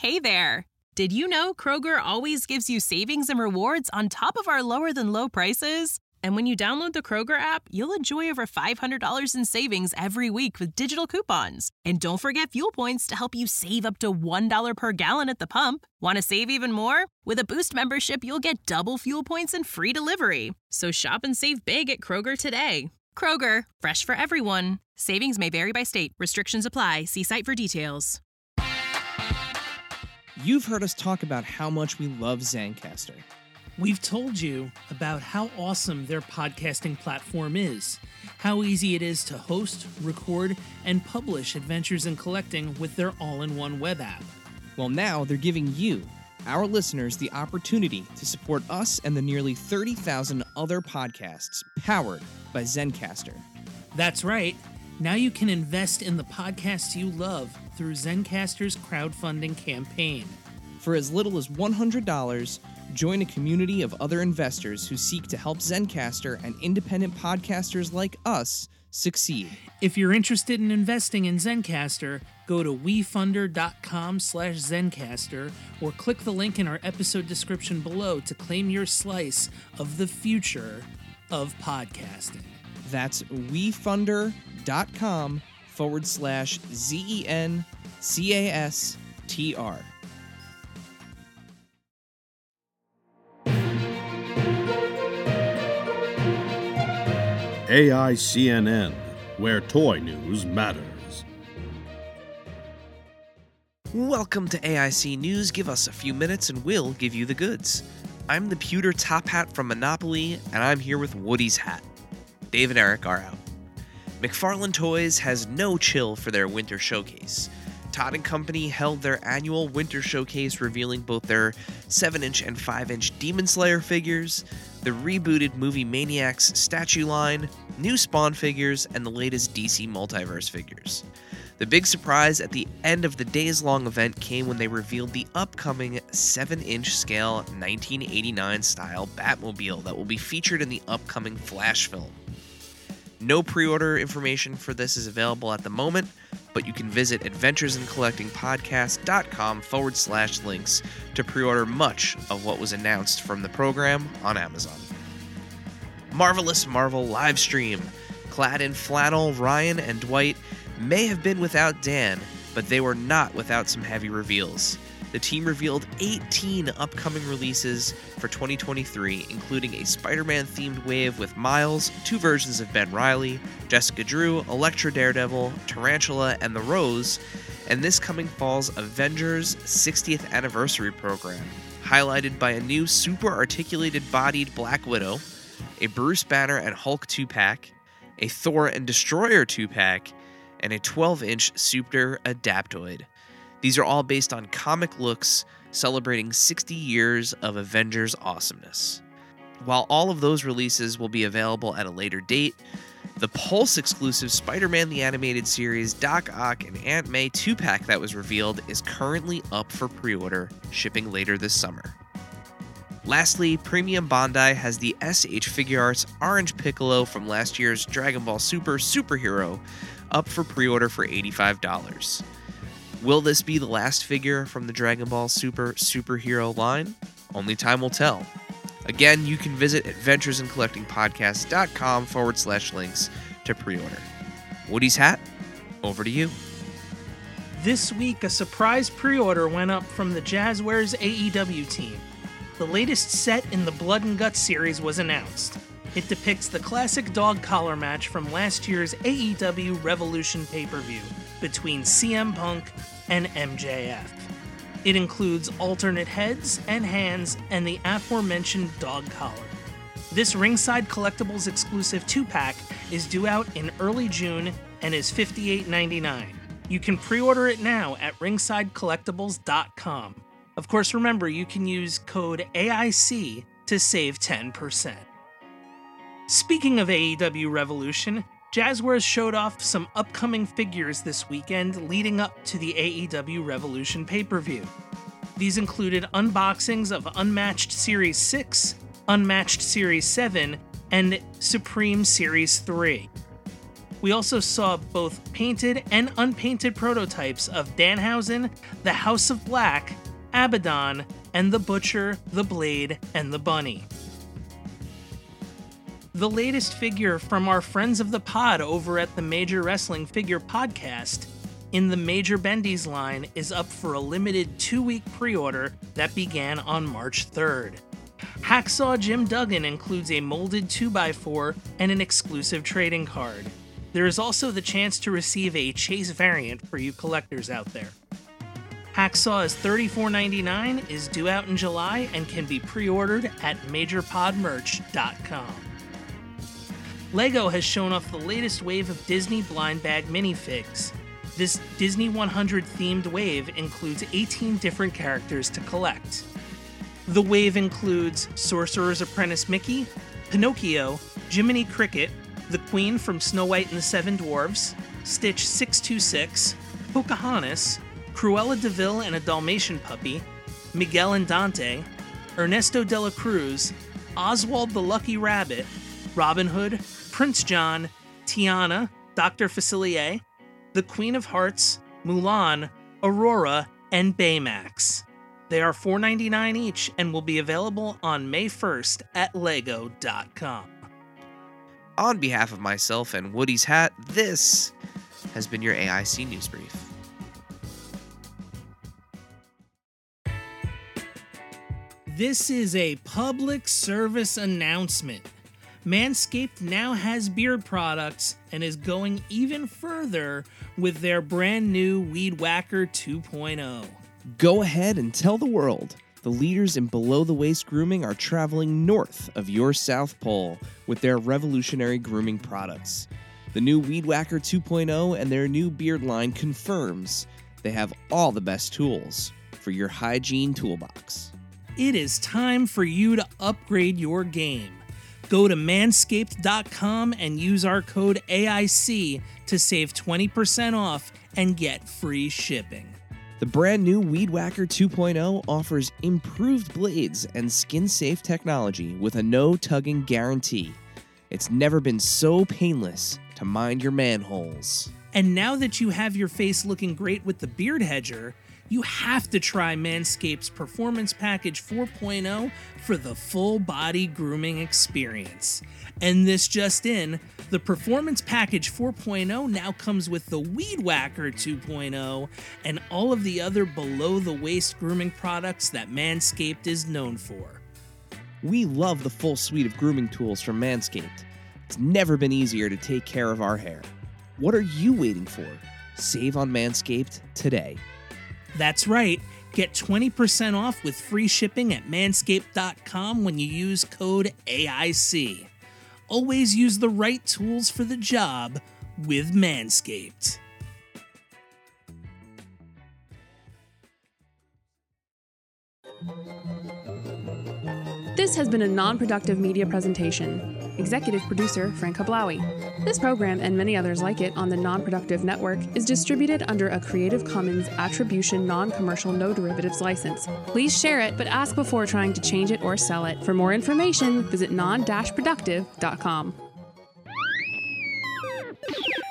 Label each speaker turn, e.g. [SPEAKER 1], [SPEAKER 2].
[SPEAKER 1] Hey there! Did you know Kroger always gives you savings and rewards on top of our lower-than-low prices? And when you download the Kroger app, you'll enjoy over $500 in savings every week with digital coupons. And don't forget fuel points to help you save up to $1 per gallon at the pump. Want to save even more? With a Boost membership, you'll get double fuel points and free delivery. So shop and save big at Kroger today. Kroger, fresh for everyone. Savings may vary by state. Restrictions apply. See site for details.
[SPEAKER 2] You've heard us talk about how much we love Zencastr.
[SPEAKER 3] We've told you about how awesome their podcasting platform is, how easy it is to host, record, and publish Adventures in Collecting with their all-in-one web app.
[SPEAKER 2] Well, now they're giving you, our listeners, the opportunity to support us and the nearly 30,000 other podcasts powered by Zencastr.
[SPEAKER 3] That's right. Now you can invest in the podcasts you love through Zencastr's crowdfunding campaign.
[SPEAKER 2] For as little as $100, join a community of other investors who seek to help Zencastr and independent podcasters like us succeed.
[SPEAKER 3] If you're interested in investing in Zencastr, go to wefunder.com/Zencastr or click the link in our episode description below to claim your slice of the future of podcasting.
[SPEAKER 2] That's wefunder.com/ZENCASTR.
[SPEAKER 4] AICNN, where toy news matters.
[SPEAKER 5] Welcome to AIC News. Give us a few minutes and we'll give you the goods. I'm the pewter top hat from Monopoly, and I'm here with Woody's hat. Dave and Eric are out. McFarlane Toys has no chill for their winter showcase. Todd & Company held their annual winter showcase, revealing both their 7-inch and 5-inch Demon Slayer figures, the rebooted Movie Maniacs statue line, new Spawn figures, and the latest DC Multiverse figures. The big surprise at the end of the days-long event came when they revealed the upcoming 7-inch scale 1989 style Batmobile that will be featured in the upcoming Flash film. No pre-order information for this is available at the moment, but you can visit adventuresincollectingpodcast.com/links to pre-order much of what was announced from the program on Amazon. Marvelous Marvel livestream. Clad in flannel, Ryan and Dwight may have been without Dan, but they were not without some heavy reveals. The team revealed 18 upcoming releases for 2023, including a Spider-Man-themed wave with Miles, 2 versions of Ben Reilly, Jessica Drew, Elektra Daredevil, Tarantula, and The Rose, and this coming fall's Avengers 60th Anniversary program, highlighted by a new super-articulated-bodied Black Widow, a Bruce Banner and Hulk 2-pack, a Thor and Destroyer 2-pack, and a 12-inch Super Adaptoid. These are all based on comic looks celebrating 60 years of Avengers awesomeness. While all of those releases will be available at a later date, the Pulse exclusive Spider-Man the Animated Series Doc Ock and Aunt May 2-pack that was revealed is currently up for pre-order, shipping later this summer. Lastly, Premium Bandai has the SH Figuarts Orange Piccolo from last year's Dragon Ball Super Superhero up for pre-order for $85. Will this be the last figure from the Dragon Ball Super Superhero line? Only time will tell. Again, you can visit adventuresincollectingpodcast.com/links to pre-order. Woody's hat, over to you.
[SPEAKER 3] This week, a surprise pre-order went up from the Jazzwares AEW team. The latest set in the Blood and Guts series was announced. It depicts the classic dog collar match from last year's AEW Revolution pay-per-view between CM Punk and MJF. It includes alternate heads and hands and the aforementioned dog collar. This Ringside Collectibles exclusive 2-pack is due out in early June and is $58.99. You can pre-order it now at ringsidecollectibles.com. Of course, remember, you can use code AIC to save 10%. Speaking of AEW Revolution, Jazzwares showed off some upcoming figures this weekend leading up to the AEW Revolution pay-per-view. These included unboxings of Unmatched Series 6, Unmatched Series 7, and Supreme Series 3. We also saw both painted and unpainted prototypes of Danhausen, the House of Black, Abaddon, and the Butcher, the Blade, and the Bunny. The latest figure from our friends of the pod over at the Major Wrestling Figure Podcast in the Major Bendy's line is up for a limited 2-week pre-order that began on March 3rd. Hacksaw Jim Duggan includes a molded 2x4 and an exclusive trading card. There is also the chance to receive a Chase variant for you collectors out there. Hacksaw is $34.99, is due out in July, and can be pre-ordered at MajorPodMerch.com. LEGO has shown off the latest wave of Disney blind bag minifigs. This Disney 100 themed wave includes 18 different characters to collect. The wave includes Sorcerer's Apprentice Mickey, Pinocchio, Jiminy Cricket, the Queen from Snow White and the Seven Dwarfs, Stitch 626, Pocahontas, Cruella de Vil and a Dalmatian puppy, Miguel and Dante, Ernesto de la Cruz, Oswald the Lucky Rabbit, Robin Hood, Prince John, Tiana, Dr. Facilier, the Queen of Hearts, Mulan, Aurora, and Baymax. They are $4.99 each and will be available on May 1st at lego.com.
[SPEAKER 5] On behalf of myself and Woody's Hat, this has been your AIC News Brief.
[SPEAKER 3] This is a public service announcement. Manscaped now has beard products and is going even further with their brand new Weed Whacker 2.0.
[SPEAKER 2] Go ahead and tell the world. The leaders in below-the-waist grooming are traveling north of your South Pole with their revolutionary grooming products. The new Weed Whacker 2.0 and their new beard line confirms they have all the best tools for your hygiene toolbox.
[SPEAKER 3] It is time for you to upgrade your game. Go to manscaped.com and use our code AIC to save 20% off and get free shipping.
[SPEAKER 2] The brand new Weed Whacker 2.0 offers improved blades and skin-safe technology with a no-tugging guarantee. It's never been so painless to mind your manholes.
[SPEAKER 3] And now that you have your face looking great with the Beard Hedger, you have to try Manscaped's Performance Package 4.0 for the full body grooming experience. And this just in, the Performance Package 4.0 now comes with the Weed Whacker 2.0 and all of the other below-the-waist grooming products that Manscaped is known for.
[SPEAKER 2] We love the full suite of grooming tools from Manscaped. It's never been easier to take care of our hair. What are you waiting for? Save on Manscaped today.
[SPEAKER 3] That's right. Get 20% off with free shipping at manscaped.com when you use code AIC. Always use the right tools for the job with Manscaped.
[SPEAKER 6] This has been a non-productive media presentation. Executive producer Frank Hablawi. This program and many others like it on the Non-Productive Network is distributed under a Creative Commons Attribution Non-Commercial No Derivatives license. Please share it, but ask before trying to change it or sell it. For more information, visit non-productive.com.